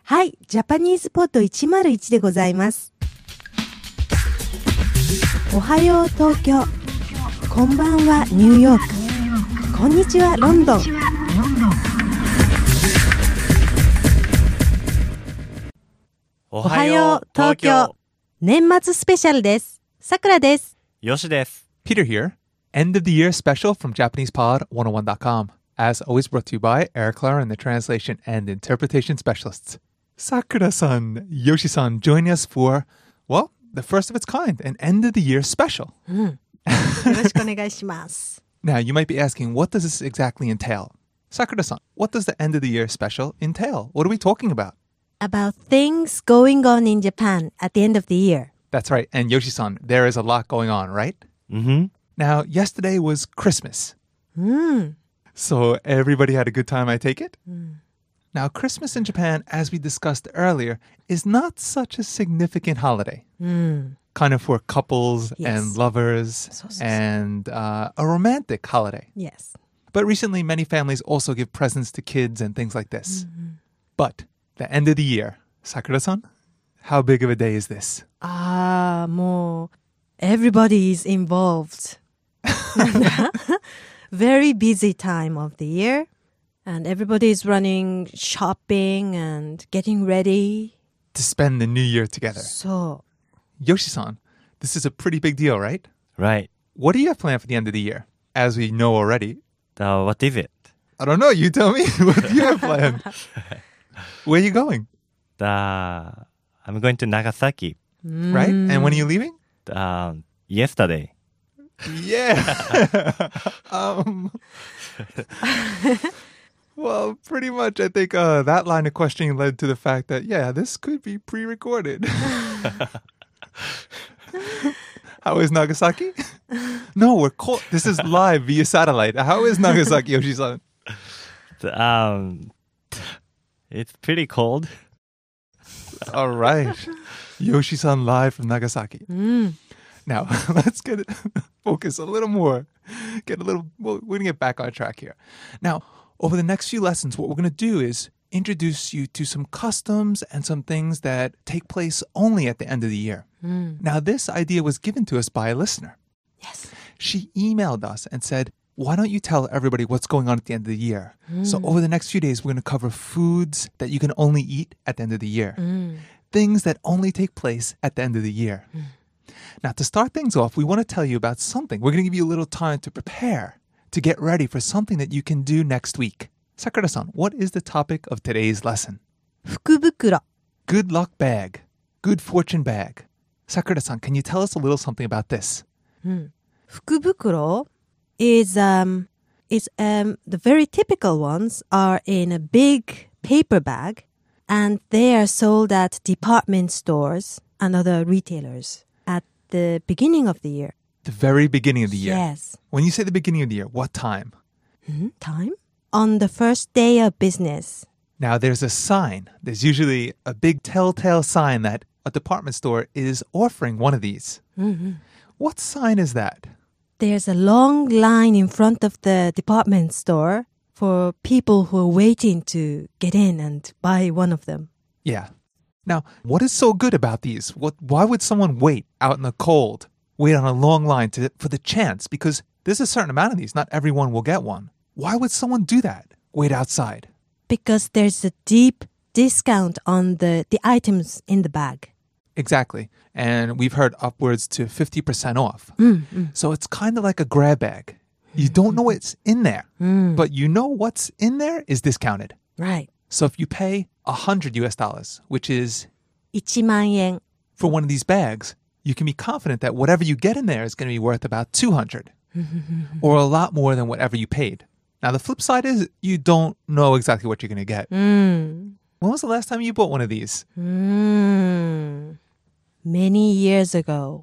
はい、ジャパニーズポッド101でございます。おはよう東京。こんばんはニューヨーク。こんにちはロンドン。おはよう東京。年末スペシャルです。さくらです。 よしです。 Peter here. End of the year special from JapanesePod101.com. As always brought to you by Eric Clara and the translation and interpretation specialists. Sakura-san, Yoshi-san joining us for, well, the first of its kind, an end of the year special. よろしくお願いします。 Now, you might be asking, what does this exactly entail? Sakura-san, what does the end of the year special entail? What are we talking about? About things going on in Japan at the end of the year. That's right. And Yoshi-san, there is a lot going on, right? Mm-hmm. Now, yesterday was Christmas. So everybody had a good time, I take it? Now, Christmas in Japan, as we discussed earlier, is not such a significant holiday. Kind of for couples and lovers and a romantic holiday. Yes. But recently, many families also give presents to kids and things like this. But the end of the year, Sakura-san, how big of a day is this? もう everybody is involved. Very busy time of the year. And everybody is running shopping and getting ready. To spend the new year together. So, Yoshi-san, this is a pretty big deal, right? Right. What do you have planned for the end of the year? As we know already. What is it? I don't know. You tell me. What do you have planned? Where are you going? I'm going to Nagasaki. Right? And when are you leaving? Yesterday. Yeah. Well, pretty much, I think that line of questioning led to the fact that, yeah, this could be pre-recorded. How is Nagasaki? No, we're cold. This is live via satellite. How is Nagasaki, Yoshi-san? It's pretty cold. All right. Yoshi-san live from Nagasaki. Now, let's focus a little more. We're going to get back on track here. Now, over the next few lessons, what we're going to do is introduce you to some customs and some things that take place only at the end of the year. Now, this idea was given to us by a listener. yes. She emailed us and said, why don't you tell everybody what's going on at the end of the year? So over the next few days, we're going to cover foods that you can only eat at the end of the year. Things that only take place at the end of the year. Now, to start things off, we want to tell you about something. We're going to give you a little time to prepare, to get ready for something that you can do next week. Sakura-san, what is the topic of today's lesson? 福袋 Good luck bag. Good fortune bag. Sakura-san, can you tell us a little something about this? 福袋 is the very typical ones are in a big paper bag and they are sold at department stores and other retailers at the beginning of the year. The very beginning of the year. Yes. When you say the beginning of the year, what time? Time? On the first day of business. Now, there's a sign. There's usually a big telltale sign that a department store is offering one of these. What sign is that? There's a long line in front of the department store for people who are waiting to get in and buy one of them. Yeah. Now, what is so good about these? Why would someone wait out in the cold, wait on a long line for the chance? Because there's a certain amount of these. Not everyone will get one. Why would someone do that? Wait outside. Because there's a deep discount on the items in the bag. Exactly. And we've heard upwards to 50% off. So it's kind of like a grab bag. You don't know what's in there, but you know what's in there is discounted. Right. So if you pay $100, which is 1万円 for one of these bags, you can be confident that whatever you get in there is going to be worth about $200 or a lot more than whatever you paid. Now, the flip side is you don't know exactly what you're going to get. When was the last time you bought one of these? Many years ago.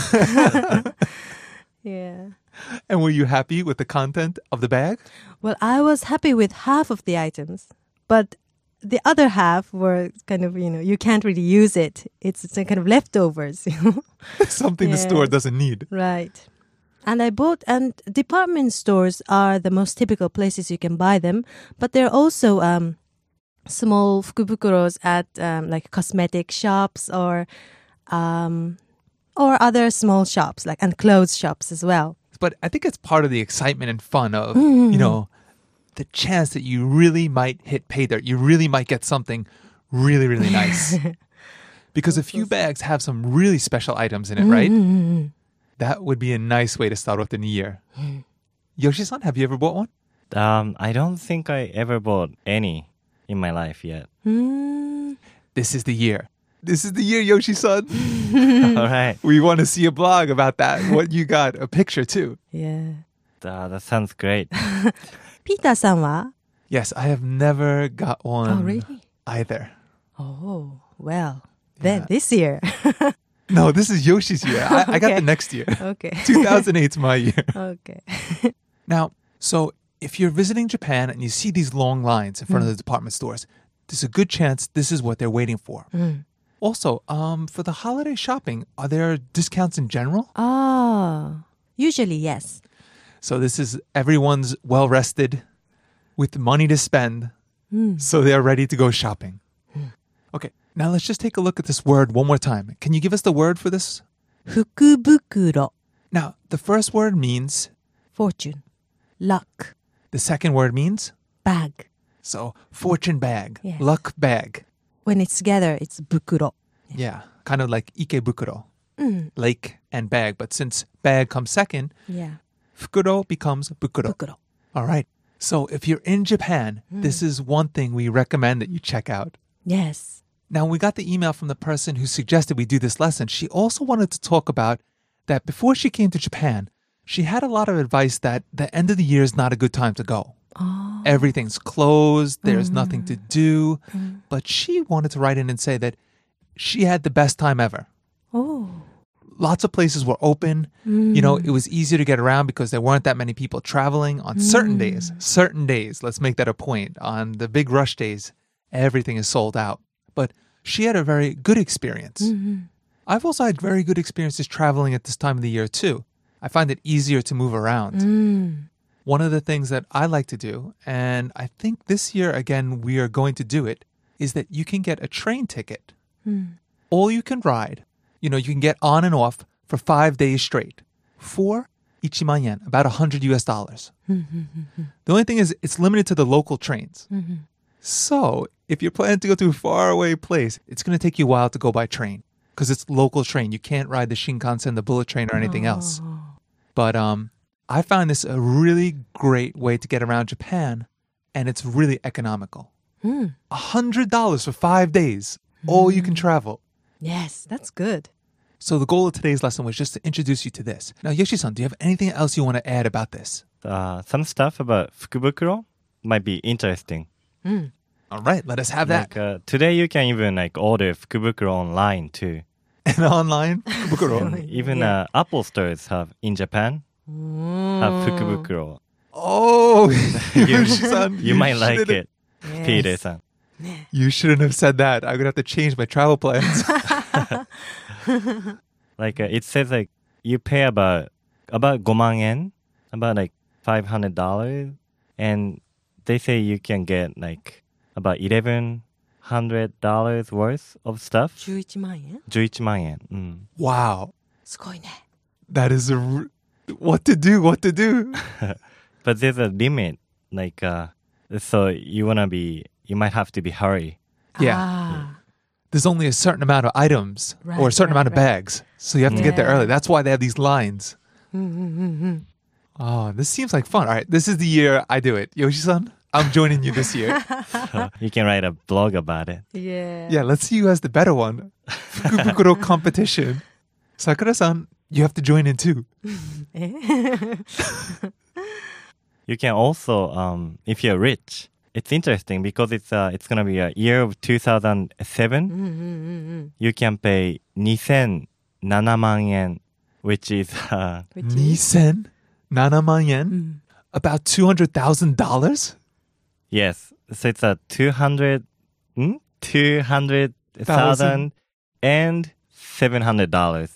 Yeah. And were you happy with the content of the bag? Well, I was happy with half of the items, but the other half were kind of, you can't really use it. It's kind of leftovers, Something the store doesn't need. Right. And department stores are the most typical places you can buy them, but there are also small fukubukuros at like cosmetic shops or other small shops like and clothes shops as well. But I think it's part of the excitement and fun of, you know, the chance that you really might hit pay dirt. You really might get something really, really nice. Because a few bags have some really special items in it, right? That would be a nice way to start off the new year. Yoshi-san, have you ever bought one? I don't think I ever bought any in my life yet. This is the year. This is the year, Yoshi-san. All right. We want to see a blog about that. What you got, a picture too. Yeah. That sounds great. ピーターさんは? Yes, I have never got one Oh, really? either. Oh, well, then this year. No, this is Yoshi's year. I got Okay. the next year. Okay. 2008's my year. Okay. Now, so if you're visiting Japan and you see these long lines in front of the department stores, there's a good chance this is what they're waiting for. Also, for the holiday shopping, are there discounts in general? Oh, usually yes. So this is everyone's well rested with money to spend. So they're ready to go shopping. Okay, now let's just take a look at this word one more time. Can you give us the word for this? 福袋 Now, the first word means, fortune, luck, the second word means, bag. so fortune bag, Yes. luck bag. When it's together, it's 袋. Yeah, kind of like ikebukuro, lake and bag. But since bag comes second, Yeah. fukuro becomes bukuro. 袋. All right. So if you're in Japan, this is one thing we recommend that you check out. Yes. Now, we got the email from the person who suggested we do this lesson. She also wanted to talk about that before she came to Japan, she had a lot of advice that the end of the year is not a good time to go. Oh. Everything's closed, there's nothing to do. But she wanted to write in and say that she had the best time ever. Oh. Lots of places were open. You know, it was easier to get around because there weren't that many people traveling on certain days. Certain days, let's make that a point. On the big rush days, everything is sold out. But she had a very good experience. I've also had very good experiences traveling at this time of the year too. I find it easier to move around. One of the things that I like to do, and I think this year again we are going to do it, is that you can get a train ticket. All you can ride. You know, you can get on and off for 5 days straight for 1,000,000 yen, about $100 US. The only thing is it's limited to the local trains. So if you're planning to go to a faraway place, it's going to take you a while to go by train because it's local train. You can't ride the Shinkansen, the bullet train, or anything else. But I found this a really great way to get around Japan, and it's really economical. $100 for 5 days, all you can travel. Yes, that's good. So the goal of today's lesson was just to introduce you to this. Now, Yoshi-san, do you have anything else you want to add about this? Some stuff about fukubukuro might be interesting. All right, let us have that. Like, today you can even like order fukubukuro online too. And online, fukubukuro. Even Apple stores have in Japan have fukubukuro. Oh, Yoshi-san, You might like shouldn't- it, Yes. Peter-san. You shouldn't have said that. I'm going to have to change my travel plans. Like it says like you pay about 5,000 yen, about like $500, and they say you can get like about $1,100 worth of stuff. 11万円? 11万円. Wow. すごいね. That is what to do. But there's a limit. Like so you might have to be hurry. Yeah. Ah. There's only a certain amount of items or a Right, certain amount of right. bags. So you have to get there Yeah. early. That's why they have these lines. Oh, this seems like fun. All right, this is the year I do it. Yoshi-san, I'm joining you this year. So you can write a blog about it. Yeah. Yeah, let's see who has the better one. Fukubukuro competition. Sakura-san, you have to join in too. You can also, if you're rich, it's interesting because it's gonna be a year of 2007. You can pay 2,007万円, which is Which is- Nisen, 7,000 yen, about $200,000. yes. So it's a 200,000 and $700.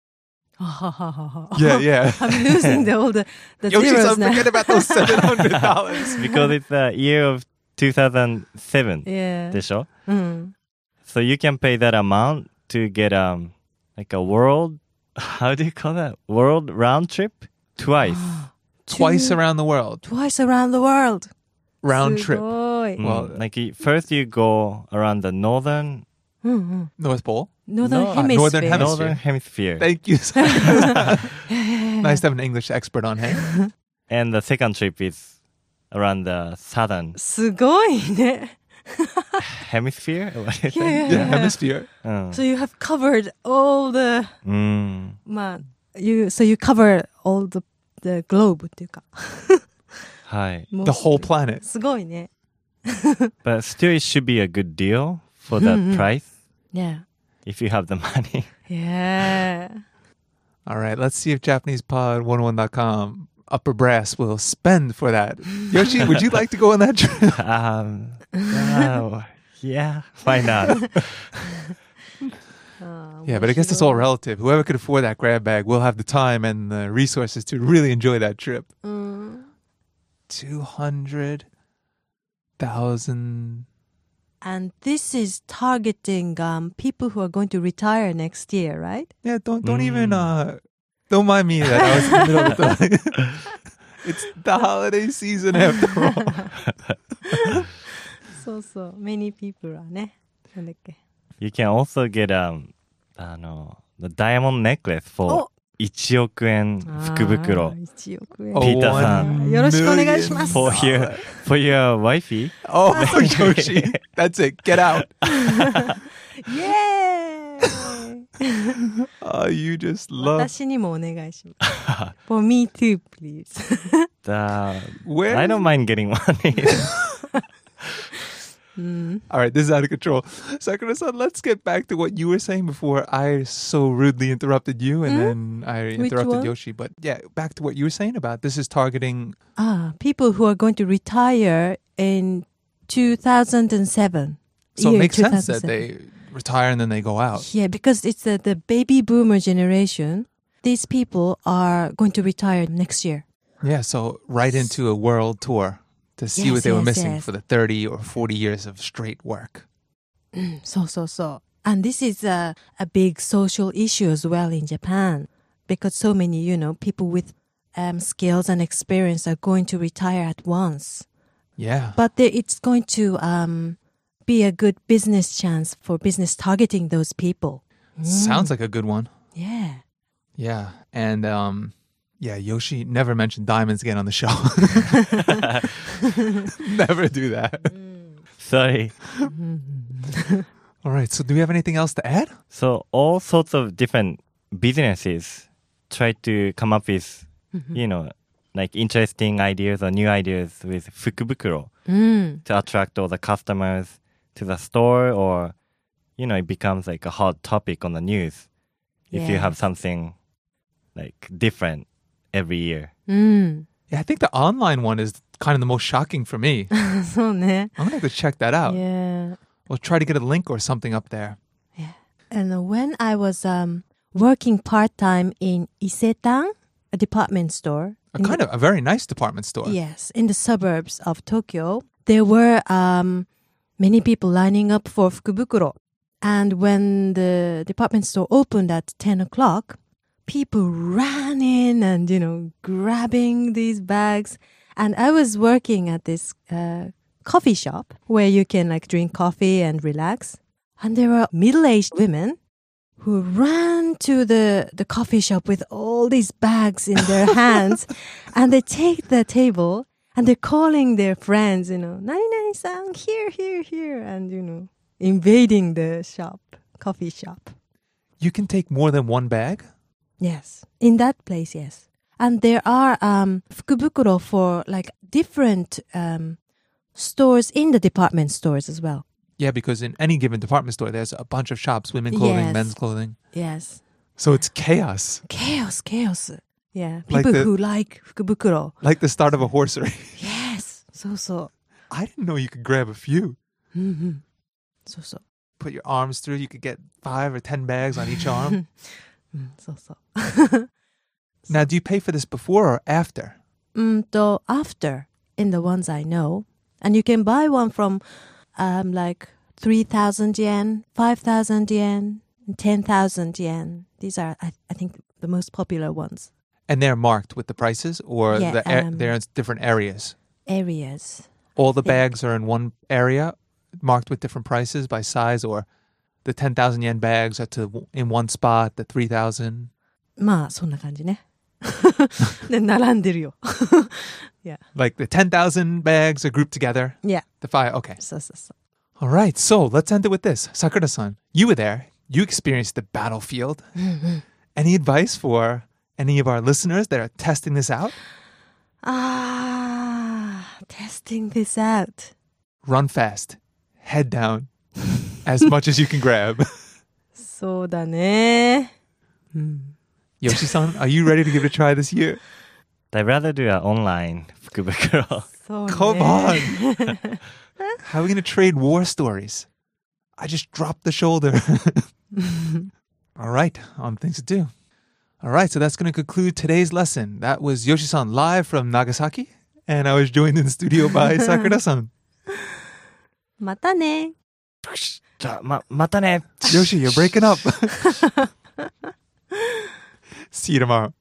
Yeah. I'm losing all the zeros Yoshi-san, now. forget about those $700. Because it's a year of 2007 Yeah. でしょ Mm. So you can pay that amount to get like a world, how do you call that? World round trip? Twice. Twice around the world. Twice around the world. Round trip. すごい Well, Like first you go around the northern North Pole. Northern No, Hemisphere. Northern Hemisphere. northern hemisphere. Thank you. Nice to have an English expert on hand. And the second trip is around the southern すごいね。 hemisphere. What do you say? Yeah, hemisphere. So you have covered all the, まあ、so you cover all the globe っていうか。 はい。 The whole planet. すごいね。 But still, it should be a good deal for that price Yeah. if you have the money. Yeah. All right, let's see if JapanesePod101.com upper brass will spend for that. Yoshi, would you like to go on that trip? Yeah, why not? Yeah, but I guess it's all relative. Whoever could afford that grab bag will have the time and the resources to really enjoy that trip. 200,000. And this is targeting people who are going to retire next year, right? Yeah, don't even don't mind me that I was in the middle of the It's the holiday season after all. そうそう。Many people はね。なんだっけ。 You can also get the diamond necklace for 1億円福袋. 1億円。 Peter san. よろしくお願いします。 For your wifey. Oh, Yoshi. That's it. Get out. イエーイ Oh, you just love. 私にもお願いします。For me too, please. Where? I don't mind getting money. All right, this is out of control. Sakura-san, let's get back to what you were saying before I so rudely interrupted you and then I interrupted one? Yoshi. But yeah, back to what you were saying about this is targeting... People who are going to retire in 2007. So it year makes sense 2007. that they retire and then they go out. Yeah, because it's the baby boomer generation. These people are going to retire next year. Yeah, so right into a world tour to see Yes, what they were yes, missing yes. for the 30 or 40 years of straight work. So. And this is a big social issue as well in Japan. Because so many, people with skills and experience are going to retire at once. Yeah. But it's going to be a good business chance for business targeting those people. Sounds like a good one. Yeah. Yeah. And yeah, Yoshi never mentioned diamonds again on the show. Never do that. Sorry. All right. So do we have anything else to add? So all sorts of different businesses try to come up with, like interesting ideas or new ideas with fukubukuro to attract all the customers to the store, or, it becomes like a hot topic on the news if you have Yes. something like different every year. Yeah, I think the online one is kind of the most shocking for me. そうね。 I'm going to have to check that out. Yeah. We'll try to get a link or something up there. And when I was working part-time in Isetan, a department store. A very nice department store. Yes, in the suburbs of Tokyo, there were many people lining up for fukubukuro. And when the department store opened at 10 o'clock, people ran in and, grabbing these bags. And I was working at this coffee shop where you can drink coffee and relax. And there were middle-aged women who ran to the coffee shop with all these bags in their hands. And they take the table and they're calling their friends, "Nani-nani-san, here. And, invading the coffee shop. You can take more than one bag? Yes. In that place, yes. And there are fukubukuro for different stores in the department stores as well. Yeah, because in any given department store, there's a bunch of shops, women clothing, Yes. men's clothing. Yes. So it's chaos. Chaos. Yeah. Like People who like fukubukuro. Like the start of a horse race. Yes. So. I didn't know you could grab a few. So. Put your arms through, you could get 5 or 10 bags on each arm. So. Now, do you pay for this before or after? After, in the ones I know, And you can buy one from like 3,000 yen, 5,000 yen, 10,000 yen. These are, I think, the most popular ones. And they're marked with the prices, or Yeah, they're in different areas? Areas. All the bags are in one area, marked with different prices by size, or the 10,000 yen bags are in one spot, the 3,000? まあ、そんな感じね。で、並んでるよ。yeah. Like the 10,000 bags are grouped together? Yeah. The five, okay. そうそうそう。 All right, so let's end it with this. Sakura-san, you were there. You experienced the battlefield. Any advice for any of our listeners that are testing this out? Testing this out. Run fast. Head down. As much as you can grab. そうだね。 Yoshi-san, are you ready to give it a try this year? I'd rather do an online 福袋. そうね。 Come on. How are we going to trade war stories? I just dropped the shoulder. All right, on things to do. All right, so that's going to conclude today's lesson. That was Yoshi-san live from Nagasaki, and I was joined in the studio by Sakura-san. またね。 じゃあ、またね。 Yoshi, you're breaking up. See you tomorrow.